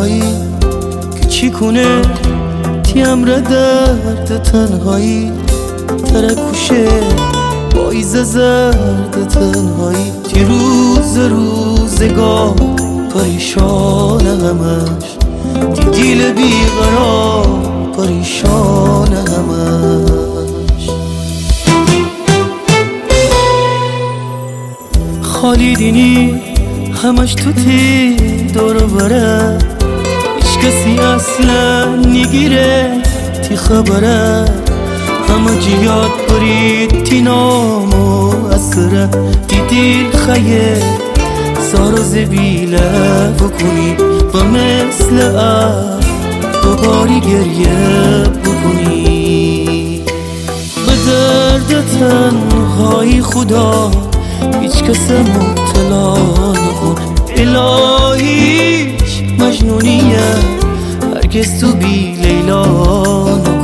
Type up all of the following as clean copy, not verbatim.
تنهایی که چی کنه تیمره درد تنهایی ترکوشه پاییز زرد تنهایی تی روزگار پریشان همش تی دیل بیقرار پریشان همش خالی دینی همش تو تی دور بره هیچ کسی اصلا نگیره تی خبره همه جیاد برید تی نام و اثره تی دیل خیه سار و زبیله بکنی و مثل دوباری گریه بکنی به درد تنهایی خدا هیچ کس مبتلا نکن الهیش مجنونیه هرگز تو بی لیلا نکن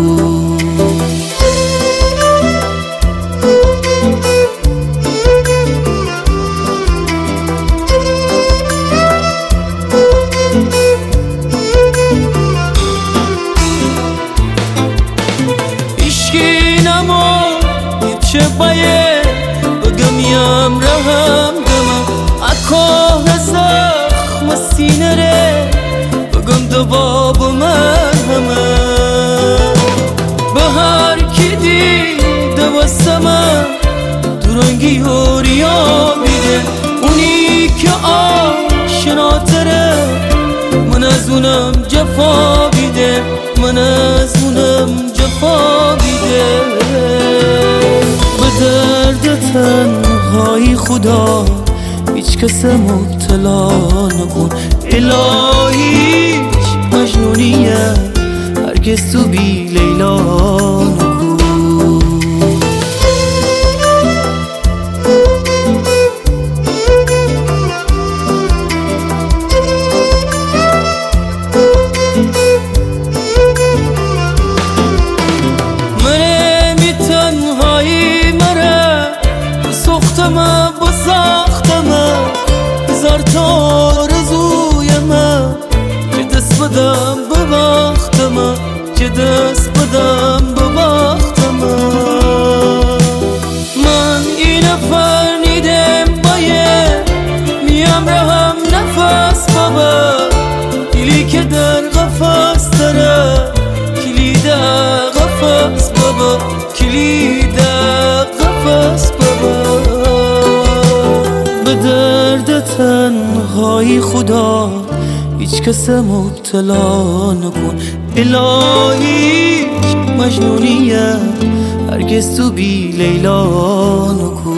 چه باید بگم رهم دمم اکاه زخم سینه ره بگم دو باب من همه به هر کی دیده واسمم درنگی و ریا بیده اونی که آشناتره من از اونم جفا بیده من از اونم جفا بیده درد تنهایی خدا هیچ کس مبتلا نکن الهیش مجنونیه هرگز تو بی لیلا نکن ساختمه با ساختمه هزار تا آرزویمه که دست بدم به وقتمه که دست بدم به وقتمه من اینه فرنیدم باید میم رهم نفس بابا کلی که در قفص داره کلید قفص بابا کلید قفص بابا به درد تنهایی خدا هیچ کس مبتلا نکن الهیش مجنونیه هرگز تو بی لیلا نکن